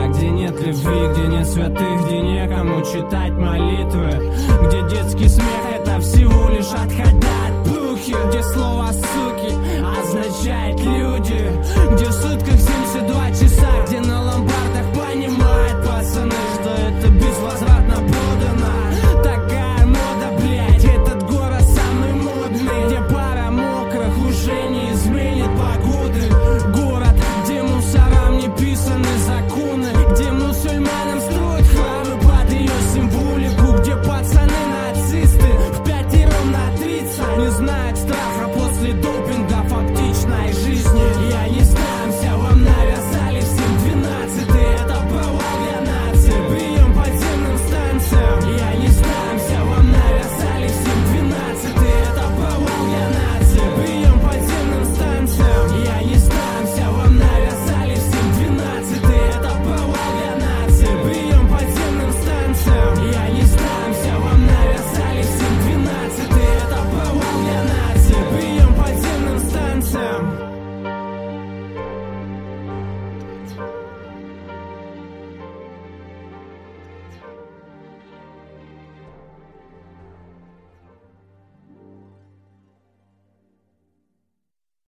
где нет любви, где нет святых, где некому читать молитвы, где детский смех — это всего лишь отходя от плухи, где слово «суки» означает «люди», где в сутках 72 часа, где на ломбардах